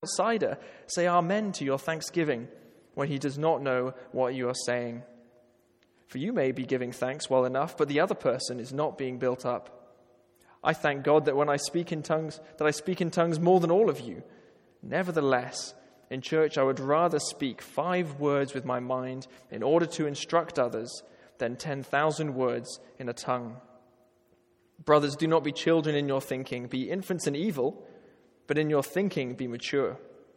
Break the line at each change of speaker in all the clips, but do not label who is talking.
outsider say amen to your thanksgiving when he does not know what you are saying? For you may be giving thanks well enough, but the other person is not being built up. I thank God that when I speak in tongues, more than all of you. Nevertheless, in church I would rather speak 5 words with my mind in order to instruct others than 10,000 words in a tongue. Brothers, do not be children in your thinking. Be infants in evil, but in your thinking be mature.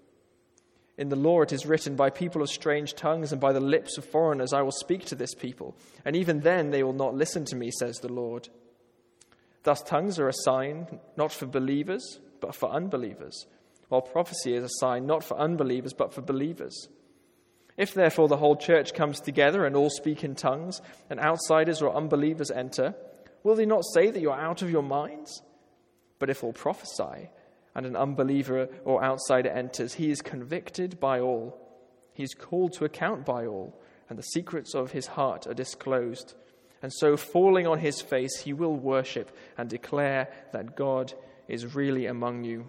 In the law it is written, by people of strange tongues and by the lips of foreigners I will speak to this people, and even then they will not listen to me, says the Lord. Thus tongues are a sign not for believers, but for unbelievers, while prophecy is a sign not for unbelievers, but for believers. If therefore the whole church comes together and all speak in tongues, and outsiders or unbelievers enter, will they not say that you are out of your minds? But if all prophesy, and an unbeliever or outsider enters, he is convicted by all. He is called to account by all, and the secrets of his heart are disclosed. And so, falling on his face, he will worship and declare that God is really among you.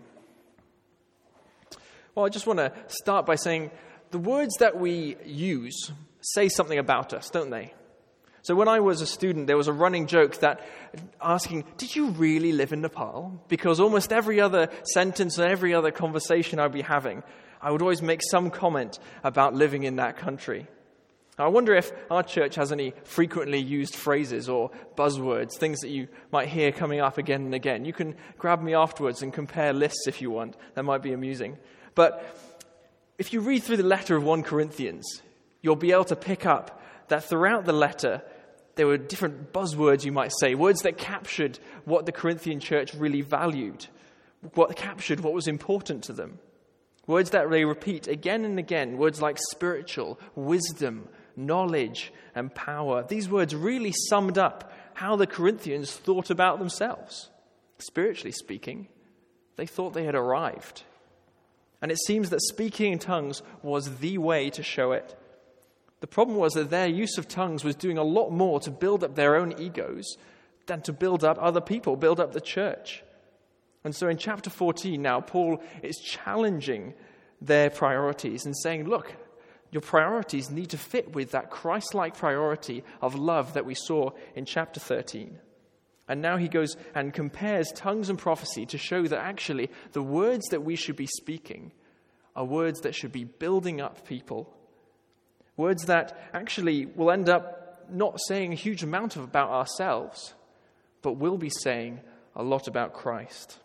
Well, I just want to start by saying the words that we use say something about us, don't they? So when I was a student, there was a running joke that asking, did you really live in Nepal? Because almost every other sentence and every other conversation I'd be having, I would always make some comment about living in that country. I wonder if our church has any frequently used phrases or buzzwords, things that you might hear coming up again and again. You can grab me afterwards and compare lists if you want. That might be amusing. But if you read through the letter of 1 Corinthians, you'll be able to pick up that throughout the letter, there were different buzzwords, you might say, words that captured what the Corinthian church really valued, what captured what was important to them. Words that they repeat again and again, words like spiritual, wisdom, knowledge, and power. These words really summed up how the Corinthians thought about themselves. Spiritually speaking, they thought they had arrived. And it seems that speaking in tongues was the way to show it. The problem was that their use of tongues was doing a lot more to build up their own egos than to build up other people, build up the church. And so in chapter 14 now, Paul is challenging their priorities and saying, look, your priorities need to fit with that Christ-like priority of love that we saw in chapter 13. And now he goes and compares tongues and prophecy to show that actually the words that we should be speaking are words that should be building up people. Words that actually will end up not saying a huge amount about ourselves, but will be saying a lot about Christ.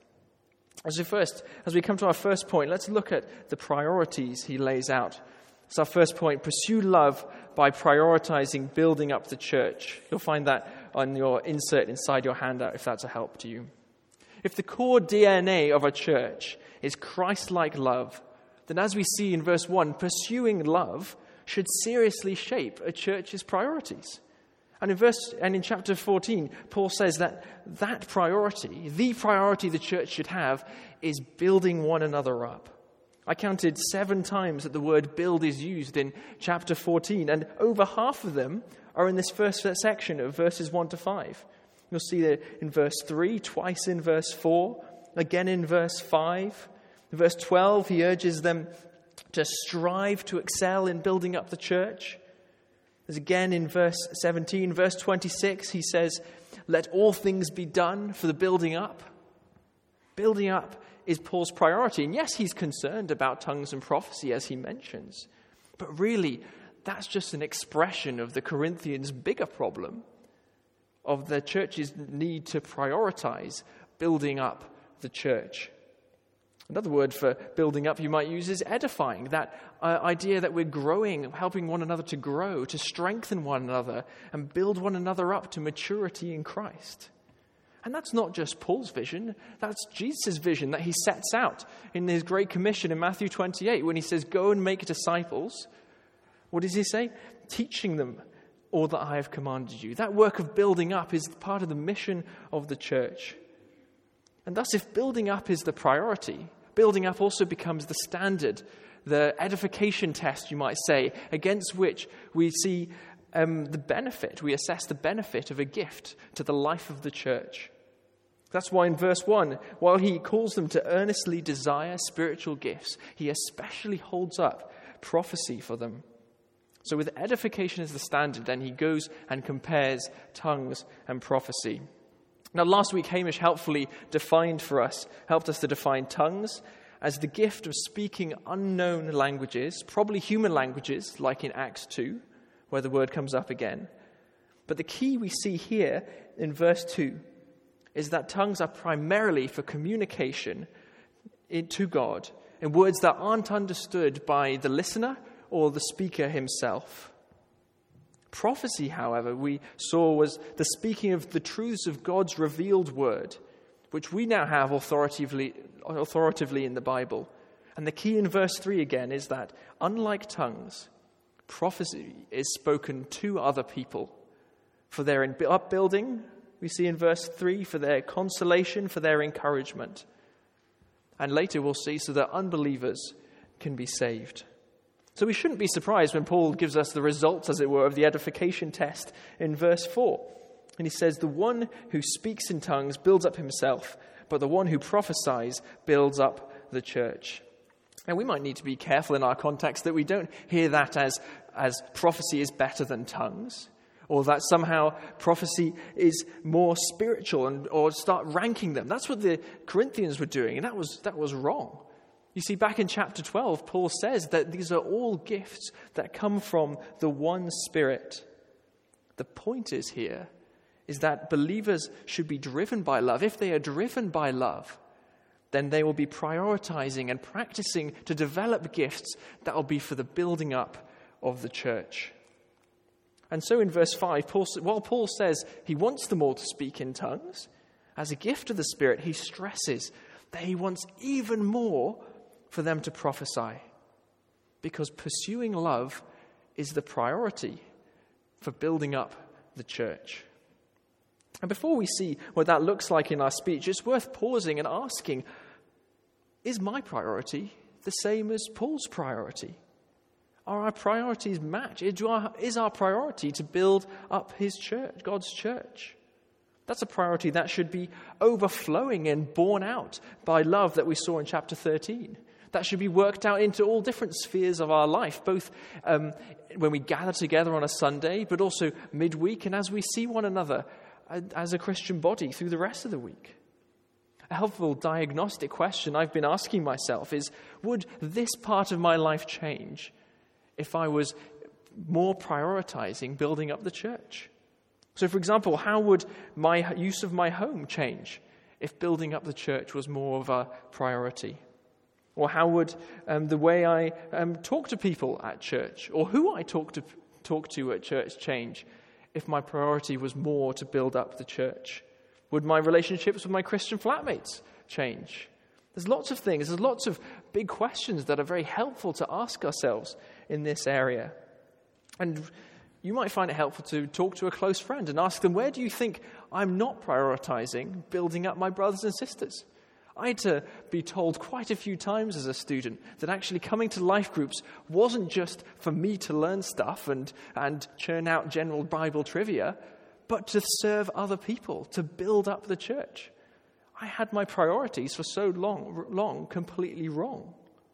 As we come to our first point, let's look at the priorities he lays out. So our first point, pursue love by prioritizing building up the church. You'll find that on your insert inside your handout if that's a help to you. If the core DNA of a church is Christ-like love, then as we see in verse 1, pursuing love should seriously shape a church's priorities. And in chapter 14, Paul says that priority, the priority the church should have, is building one another up. I counted 7 times that the word build is used in chapter 14, and over half of them are in this first section of verses 1 to 5. You'll see that in verse 3, twice in verse 4, again in verse 5. In verse 12, he urges them to strive to excel in building up the church. As again in verse 17, verse 26, he says, let all things be done for the building up. Building up is Paul's priority. And yes, he's concerned about tongues and prophecy, as he mentions. But really, that's just an expression of the Corinthians' bigger problem of the church's need to prioritize building up the church. Another word for building up you might use is edifying, that idea that we're growing, helping one another to grow, to strengthen one another, and build one another up to maturity in Christ. And that's not just Paul's vision, that's Jesus' vision that he sets out in his Great Commission in Matthew 28 when he says, go and make disciples. What does he say? Teaching them all that I have commanded you. That work of building up is part of the mission of the church. And thus, if building up is the priority, building up also becomes the standard, the edification test, you might say, against which we see the benefit, we assess the benefit of a gift to the life of the church. That's why in verse 1, while he calls them to earnestly desire spiritual gifts, he especially holds up prophecy for them. So with edification as the standard, then he goes and compares tongues and prophecy. Now last week, Hamish helped us to define tongues as the gift of speaking unknown languages, probably human languages, like in Acts 2, where the word comes up again. But the key we see here in verse 2 is that tongues are primarily for communication to God in words that aren't understood by the listener or the speaker himself. Prophecy, however, we saw was the speaking of the truths of God's revealed word, which we now have authoritatively in the Bible. And the key in verse 3 again is that, unlike tongues, prophecy is spoken to other people for their upbuilding, we see in verse 3, for their consolation, for their encouragement. And later we'll see so that unbelievers can be saved. So we shouldn't be surprised when Paul gives us the results, as it were, of the edification test in verse 4. And he says, the one who speaks in tongues builds up himself, but the one who prophesies builds up the church. And we might need to be careful in our context that we don't hear that as prophecy is better than tongues, or that somehow prophecy is more spiritual, or start ranking them. That's what the Corinthians were doing, and that was wrong. You see, back in chapter 12, Paul says that these are all gifts that come from the one Spirit. The point is that believers should be driven by love. If they are driven by love, then they will be prioritizing and practicing to develop gifts that will be for the building up of the church. And so in verse 5, while Paul says he wants them all to speak in tongues, as a gift of the Spirit, he stresses that he wants even more for them to prophesy, because pursuing love is the priority for building up the church. And before we see what that looks like in our speech, it's worth pausing and asking, is my priority the same as Paul's priority? Are our priorities matched? Is our priority to build up his church, God's church? That's a priority that should be overflowing and borne out by love that we saw in chapter 13. That should be worked out into all different spheres of our life, both when we gather together on a Sunday, but also midweek and as we see one another as a Christian body through the rest of the week. A helpful diagnostic question I've been asking myself is, would this part of my life change if I was more prioritizing building up the church? So, for example, how would my use of my home change if building up the church was more of a priority? Or how would the way I talk to people at church, or who I talk to at church, change if my priority was more to build up the church? Would my relationships with my Christian flatmates change? There's lots of things, there's lots of big questions that are very helpful to ask ourselves in this area. And you might find it helpful to talk to a close friend and ask them, where do you think I'm not prioritizing building up my brothers and sisters? I had to be told quite a few times as a student that actually coming to life groups wasn't just for me to learn stuff and churn out general Bible trivia, but to serve other people, to build up the church. I had my priorities for so long completely wrong.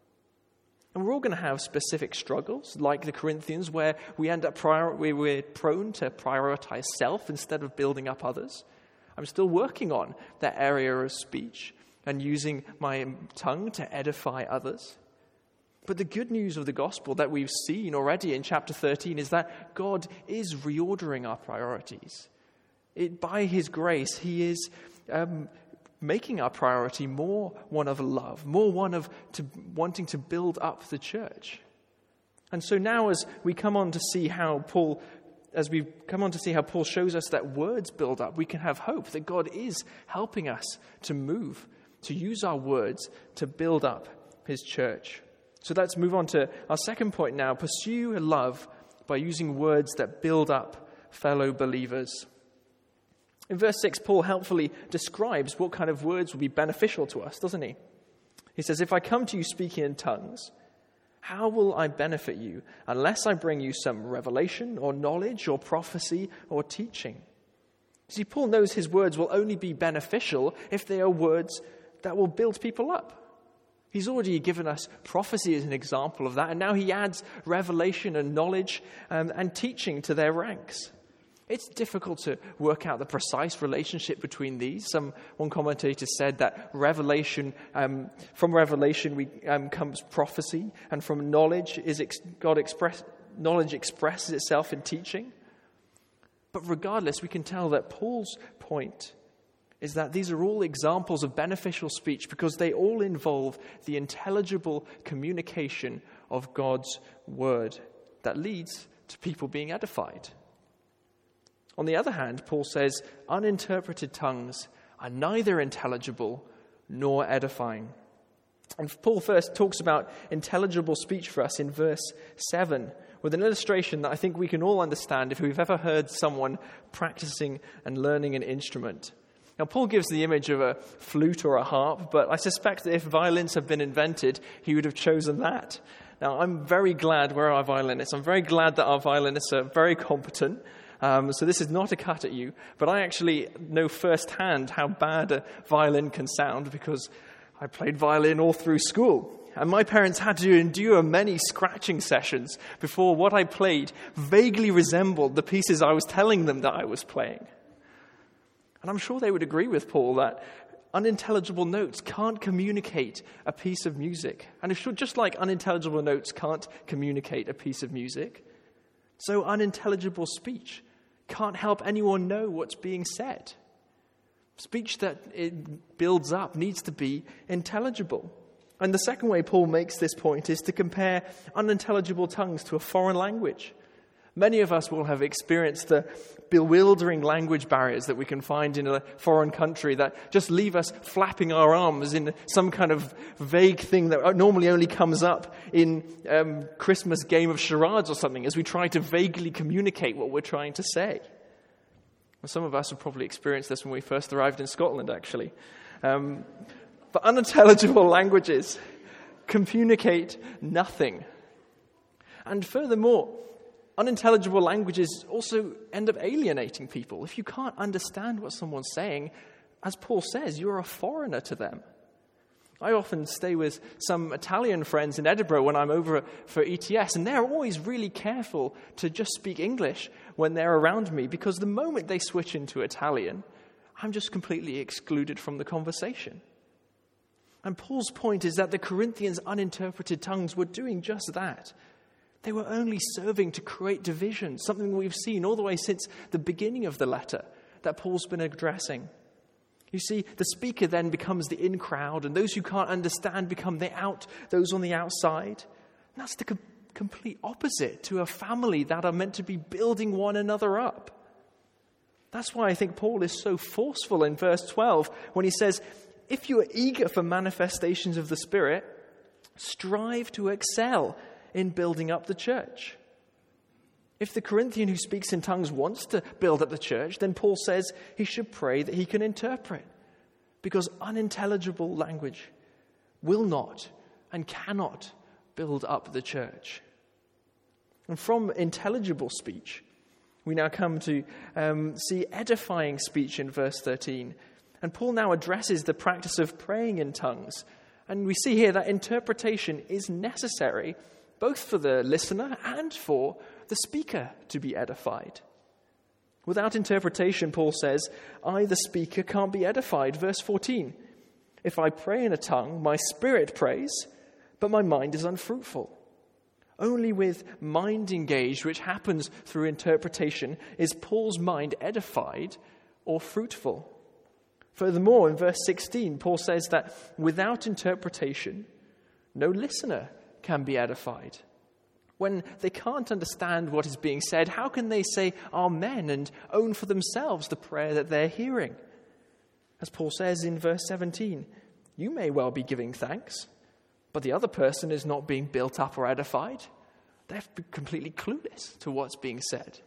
And we're all going to have specific struggles, like the Corinthians, where we end up we're prone to prioritize self instead of building up others. I'm still working on that area of speech and using my tongue to edify others. But the good news of the gospel that we've seen already in chapter 13 is that God is reordering our priorities. By his grace, he is making our priority more one of love, more one of wanting to build up the church. And so now as we come on to see how Paul shows us that words build up, we can have hope that God is helping us to use our words to build up his church. So let's move on to our second point now. Pursue love by using words that build up fellow believers. In verse 6, Paul helpfully describes what kind of words will be beneficial to us, doesn't he? He says, if I come to you speaking in tongues, how will I benefit you unless I bring you some revelation or knowledge or prophecy or teaching? See, Paul knows his words will only be beneficial if they are words that will build people up. He's already given us prophecy as an example of that, and now he adds revelation and knowledge and teaching to their ranks. It's difficult to work out the precise relationship between these. One commentator said that from revelation comes prophecy, and from knowledge knowledge expresses itself in teaching. But regardless, we can tell that Paul's point is that these are all examples of beneficial speech because they all involve the intelligible communication of God's word that leads to people being edified. On the other hand, Paul says, uninterpreted tongues are neither intelligible nor edifying. And Paul first talks about intelligible speech for us in verse 7 with an illustration that I think we can all understand if we've ever heard someone practicing and learning an instrument. Now, Paul gives the image of a flute or a harp, but I suspect that if violins have been invented, he would have chosen that. Now, I'm very glad we're our violinists. I'm very glad that our violinists are very competent. So this is not a cut at you, but I actually know firsthand how bad a violin can sound because I played violin all through school. And my parents had to endure many scratching sessions before what I played vaguely resembled the pieces I was telling them that I was playing. And I'm sure they would agree with Paul that unintelligible notes can't communicate a piece of music. And just like unintelligible notes can't communicate a piece of music, so unintelligible speech can't help anyone know what's being said. Speech that it builds up needs to be intelligible. And the second way Paul makes this point is to compare unintelligible tongues to a foreign language. Many of us will have experienced the bewildering language barriers that we can find in a foreign country that just leave us flapping our arms in some kind of vague thing that normally only comes up in Christmas game of charades or something as we try to vaguely communicate what we're trying to say. Well, some of us have probably experienced this when we first arrived in Scotland, actually. But unintelligible languages communicate nothing. And furthermore, unintelligible languages also end up alienating people. If you can't understand what someone's saying, as Paul says, you're a foreigner to them. I often stay with some Italian friends in Edinburgh when I'm over for ETS, and they're always really careful to just speak English when they're around me, because the moment they switch into Italian, I'm just completely excluded from the conversation. And Paul's point is that the Corinthians' uninterpreted tongues were doing just that. They were only serving to create division, something we've seen all the way since the beginning of the letter that Paul's been addressing. You see, the speaker then becomes the in crowd, and those who can't understand become those on the outside. And that's the complete opposite to a family that are meant to be building one another up. That's why I think Paul is so forceful in verse 12 when he says, if you are eager for manifestations of the Spirit, strive to excel in building up the church. If the Corinthian who speaks in tongues wants to build up the church, then Paul says he should pray that he can interpret, because unintelligible language will not and cannot build up the church. And from intelligible speech, we now come to see edifying speech in verse 13. And Paul now addresses the practice of praying in tongues. And we see here that interpretation is necessary both for the listener and for the speaker to be edified. Without interpretation, Paul says, I, the speaker, can't be edified. Verse 14, if I pray in a tongue, my spirit prays, but my mind is unfruitful. Only with mind engaged, which happens through interpretation, is Paul's mind edified or fruitful. Furthermore, in verse 16, Paul says that without interpretation, no listener can be edified. When they can't understand what is being said, how can they say amen and own for themselves the prayer that they're hearing? As Paul says in verse 17, you may well be giving thanks, but the other person is not being built up or edified. They're completely clueless to what's being said.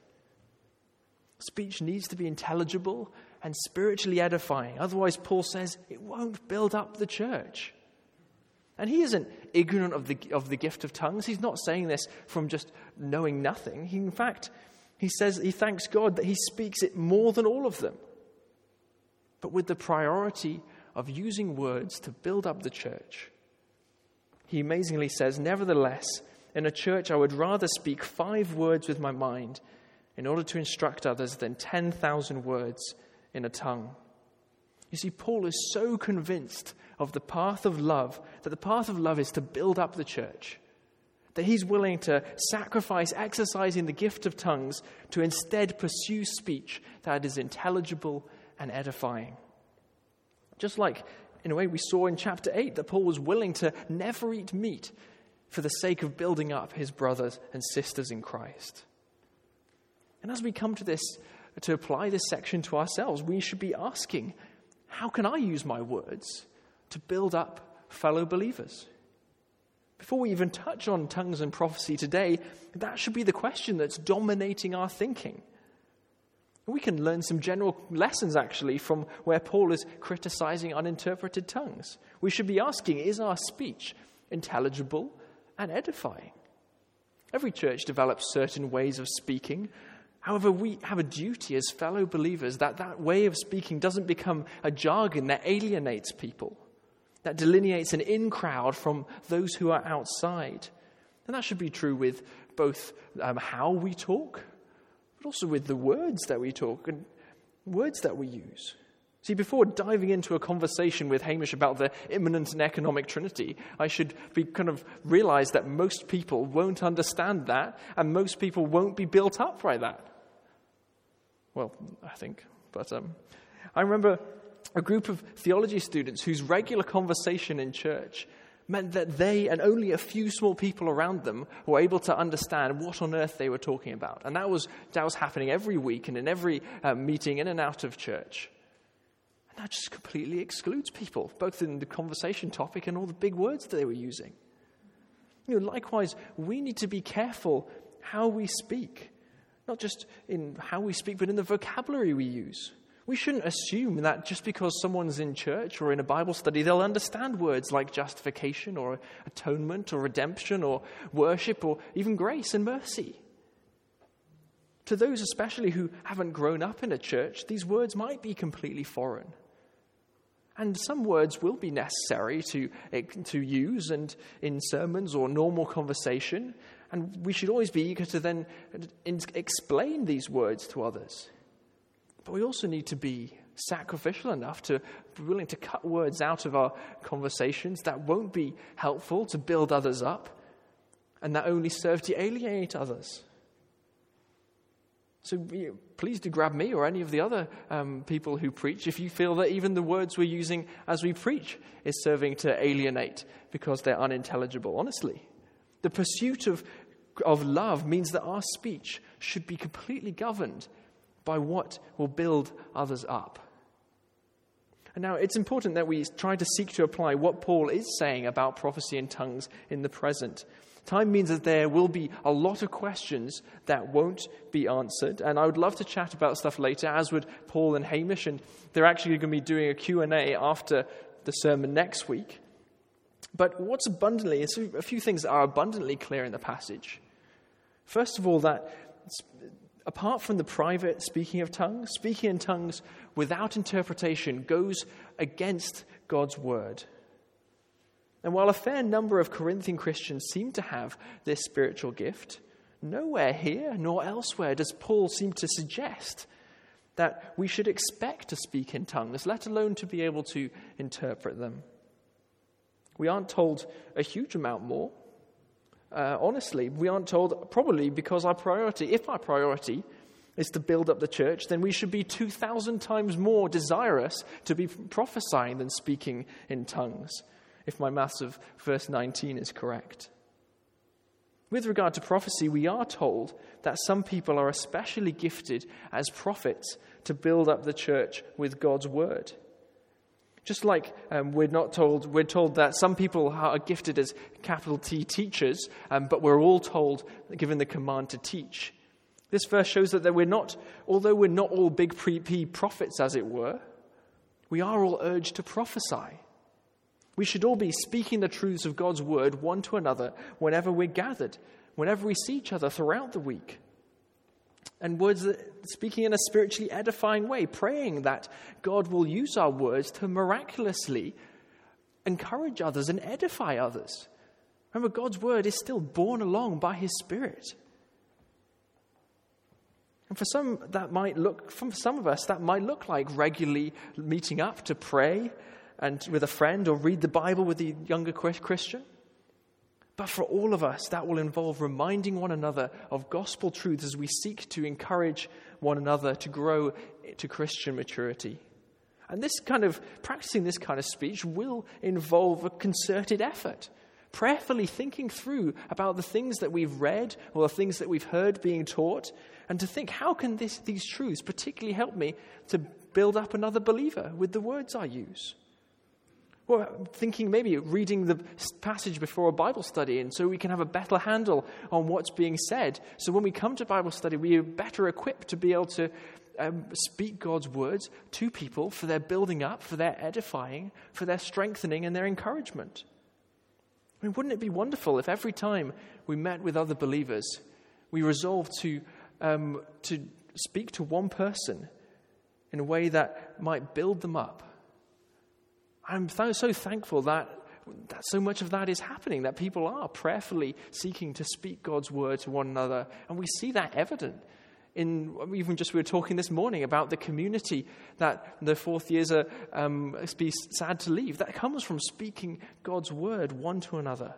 Speech needs to be intelligible and spiritually edifying. Otherwise, Paul says, it won't build up the church. And he isn't ignorant of the gift of tongues. He's not saying this from just knowing nothing. In fact, he says he thanks God that he speaks it more than all of them. but with the priority of using words to build up the church. He amazingly says, "Nevertheless, in a church I would rather speak 5 words with my mind in order to instruct others than 10,000 words in a tongue." You see, Paul is so convinced of the path of love, that the path of love is to build up the church, that he's willing to sacrifice exercising the gift of tongues to instead pursue speech that is intelligible and edifying. Just like, in a way, we saw in chapter 8 that Paul was willing to never eat meat for the sake of building up his brothers and sisters in Christ. And as we come to this, to apply this section to ourselves, we should be asking, how can I use my words to build up fellow believers? Before we even touch on tongues and prophecy today, that should be the question that's dominating our thinking. We can learn some general lessons, actually, from where Paul is criticizing uninterpreted tongues. We should be asking, is our speech intelligible and edifying? Every church develops certain ways of speaking. However, we have a duty as fellow believers that way of speaking doesn't become a jargon that alienates people, that delineates an in-crowd from those who are outside. And that should be true with both how we talk, but also with the words that we talk and words that we use. See, before diving into a conversation with Hamish about the immanent and economic Trinity, I should be realize that most people won't understand that, and most people won't be built up by that. Well, I think. But I remember a group of theology students whose regular conversation in church meant that they and only a few small people around them were able to understand what on earth they were talking about. And that was happening every week and in every meeting in and out of church. And that just completely excludes people, both in the conversation topic and all the big words that they were using. Likewise, we need to be careful how we speak. Not just in how we speak, but in the vocabulary we use. We shouldn't assume that just because someone's in church or in a Bible study, they'll understand words like justification or atonement or redemption or worship or even grace and mercy. To those especially who haven't grown up in a church, these words might be completely foreign. And some words will be necessary to use and in sermons or normal conversation. And we should always be eager to then explain these words to others. But we also need to be sacrificial enough to be willing to cut words out of our conversations that won't be helpful to build others up and that only serve to alienate others. So please do grab me or any of the other people who preach if you feel that even the words we're using as we preach is serving to alienate because they're unintelligible. Honestly, the pursuit of love means that our speech should be completely governed by what will build others up. And now it's important that we try to seek to apply what Paul is saying about prophecy and tongues in the present. Time means that there will be a lot of questions that won't be answered. And I would love to chat about stuff later, as would Paul and Hamish. And they're actually going to be doing a Q&A after the sermon next week. But what's abundantly, it's a few things that are abundantly clear in the passage. First of all, that apart from the private speaking of tongues, speaking in tongues without interpretation goes against God's word. And while a fair number of Corinthian Christians seem to have this spiritual gift, nowhere here nor elsewhere does Paul seem to suggest that we should expect to speak in tongues, let alone to be able to interpret them. We aren't told a huge amount more. Honestly, we aren't told, probably because if our priority is to build up the church, then we should be 2,000 times more desirous to be prophesying than speaking in tongues, if my maths of verse 19 is correct. With regard to prophecy, we are told that some people are especially gifted as prophets to build up the church with God's word. Just like we're told that some people are gifted as capital T teachers, but we're all given the command to teach. This verse shows that although we're not all big P prophets, as it were, we are all urged to prophesy. We should all be speaking the truths of God's word one to another whenever we're gathered, whenever we see each other throughout the week. And words speaking in a spiritually edifying way, praying that God will use our words to miraculously encourage others and edify others. Remember, God's word is still borne along by his Spirit. And for some of us, that might look like regularly meeting up to pray and with a friend or read the Bible with a younger Christian. But for all of us, that will involve reminding one another of gospel truths as we seek to encourage one another to grow to Christian maturity. And practicing this kind of speech will involve a concerted effort, prayerfully thinking through about the things that we've read or the things that we've heard being taught, and to think, how can these truths particularly help me to build up another believer with the words I use? Or thinking maybe reading the passage before a Bible study, and so we can have a better handle on what's being said. So when we come to Bible study, we are better equipped to be able to speak God's words to people for their building up, for their edifying, for their strengthening and their encouragement. I mean, wouldn't it be wonderful if every time we met with other believers, we resolved to speak to one person in a way that might build them up? I'm so thankful that so much of that is happening, that people are prayerfully seeking to speak God's word to one another. And we see that evident in, even just we were talking this morning about the community that the fourth years are be sad to leave. That comes from speaking God's word one to another.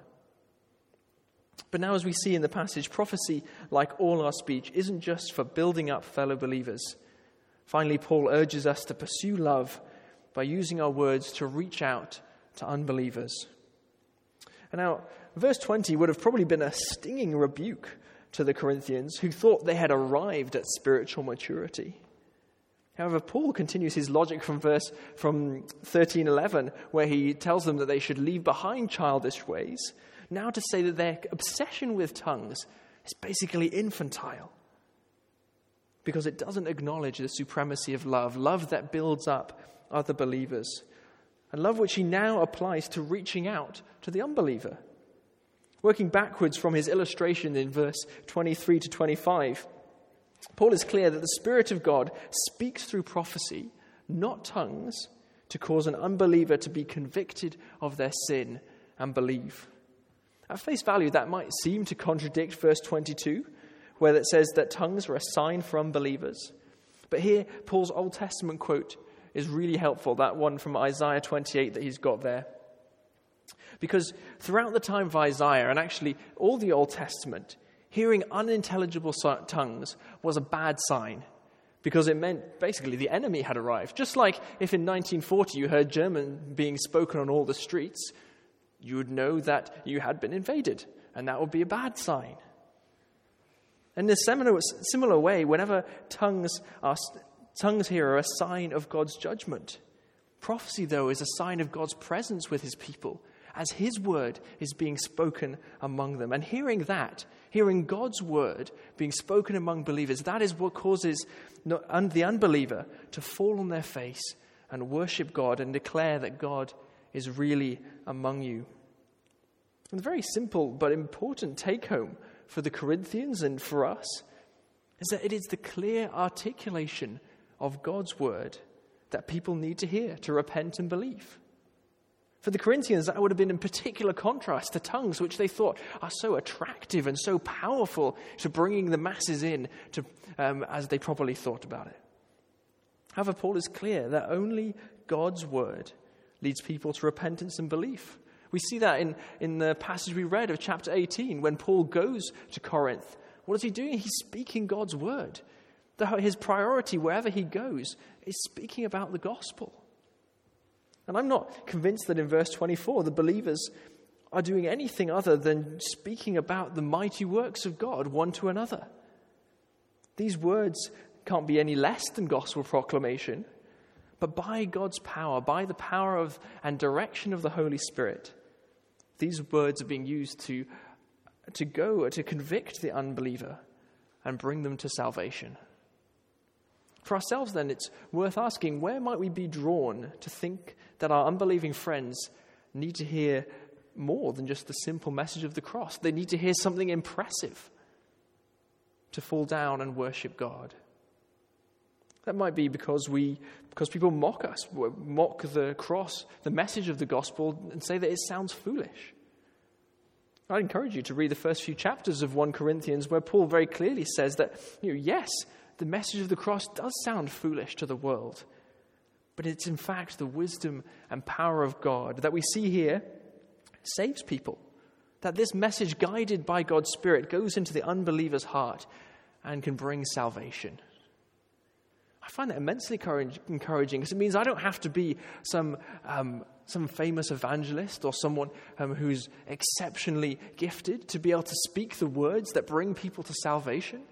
But now, as we see in the passage, prophecy, like all our speech, isn't just for building up fellow believers. Finally, Paul urges us to pursue love by using our words to reach out to unbelievers. And now, verse 20 would have probably been a stinging rebuke to the Corinthians who thought they had arrived at spiritual maturity. However, Paul continues his logic from 13:11, where he tells them that they should leave behind childish ways, now to say that their obsession with tongues is basically infantile, because it doesn't acknowledge the supremacy of love that builds up other believers, and love which he now applies to reaching out to the unbeliever. Working backwards from his illustration in verse 23 to 25, Paul is clear that the Spirit of God speaks through prophecy, not tongues, to cause an unbeliever to be convicted of their sin and believe. At face value, that might seem to contradict verse 22, where it says that tongues are a sign for unbelievers. But here, Paul's Old Testament quote is really helpful, that one from Isaiah 28 that he's got there. Because throughout the time of Isaiah, and actually all the Old Testament, hearing unintelligible tongues was a bad sign, because it meant basically the enemy had arrived. Just like if in 1940 you heard German being spoken on all the streets, you would know that you had been invaded, and that would be a bad sign. In a similar way, whenever tongues here are a sign of God's judgment. Prophecy, though, is a sign of God's presence with his people, as his word is being spoken among them. And hearing God's word being spoken among believers, that is what causes the unbeliever to fall on their face and worship God and declare that God is really among you. And the very simple but important take-home for the Corinthians and for us is that it is the clear articulation of God's word that people need to hear to repent and believe. For the Corinthians, that would have been in particular contrast to tongues, which they thought are so attractive and so powerful to bringing the masses in to, as they probably thought about it. However, Paul is clear that only God's word leads people to repentance and belief. We see that in the passage we read of chapter 18, when Paul goes to Corinth. What is he doing? He's speaking God's word. His priority wherever he goes is speaking about the gospel. And I'm not convinced that in verse 24 the believers are doing anything other than speaking about the mighty works of God one to another. These words can't be any less than gospel proclamation, but by God's power, by the power of and direction of the Holy Spirit, these words are being used to convict the unbeliever and bring them to salvation. For ourselves, then, it's worth asking, where might we be drawn to think that our unbelieving friends need to hear more than just the simple message of the cross? They need to hear something impressive. to fall down and worship God. That might be because people mock us, mock the cross, the message of the gospel, and say that it sounds foolish. I'd encourage you to read the first few chapters of 1 Corinthians, where Paul very clearly says that, yes, the message of the cross does sound foolish to the world, but it's in fact the wisdom and power of God that we see here saves people. That this message, guided by God's Spirit, goes into the unbeliever's heart and can bring salvation. I find that immensely encouraging, because it means I don't have to be some famous evangelist or someone who's exceptionally gifted to be able to speak the words that bring people to salvation.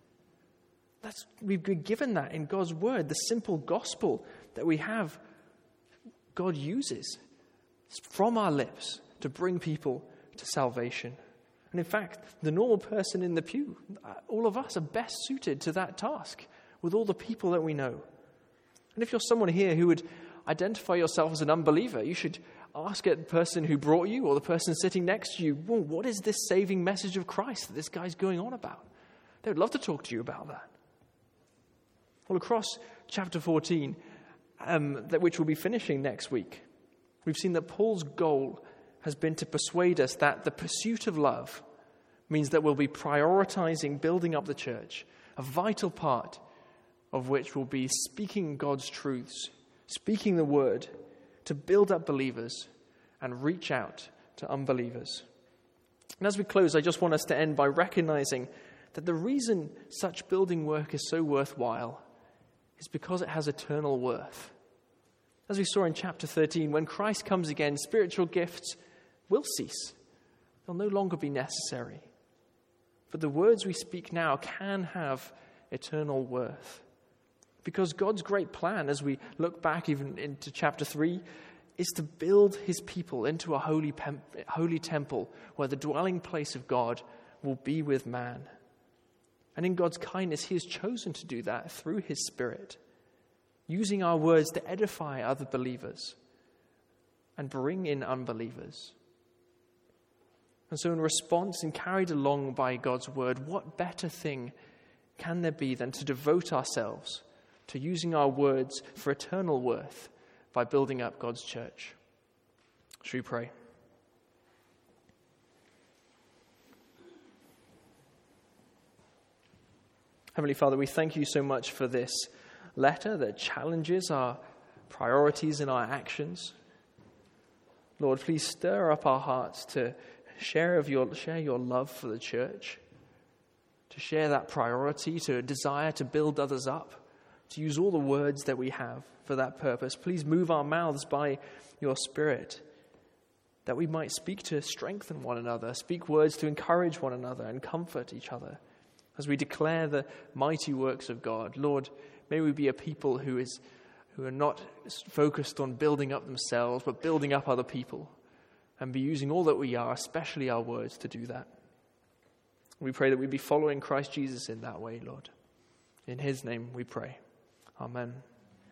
We've been given that in God's word, the simple gospel that we have. God uses from our lips to bring people to salvation. And in fact, the normal person in the pew, all of us are best suited to that task with all the people that we know. And if you're someone here who would identify yourself as an unbeliever, you should ask the person who brought you or the person sitting next to you, well, what is this saving message of Christ that this guy's going on about? They would love to talk to you about that. Well, across chapter 14, which we'll be finishing next week, we've seen that Paul's goal has been to persuade us that the pursuit of love means that we'll be prioritizing building up the church, a vital part of which will be speaking God's truths, speaking the word to build up believers and reach out to unbelievers. And as we close, I just want us to end by recognizing that the reason such building work is so worthwhile is because it has eternal worth. As we saw in chapter 13, when Christ comes again, spiritual gifts will cease. They'll no longer be necessary. But the words we speak now can have eternal worth. Because God's great plan, as we look back even into chapter 3, is to build his people into a holy temple where the dwelling place of God will be with man. And in God's kindness, he has chosen to do that through his Spirit, using our words to edify other believers and bring in unbelievers. And so in response and carried along by God's word, what better thing can there be than to devote ourselves to using our words for eternal worth by building up God's church? Shall we pray? Heavenly Father, we thank you so much for this letter that challenges our priorities and our actions. Lord, please stir up our hearts to share your love for the church, to share that priority, to desire to build others up, to use all the words that we have for that purpose. Please move our mouths by your Spirit, that we might speak to strengthen one another, speak words to encourage one another and comfort each other as we declare the mighty works of God. Lord, may we be a people who are not focused on building up themselves, but building up other people, and be using all that we are, especially our words, to do that. We pray that we be following Christ Jesus in that way, Lord. In his name we pray. Amen.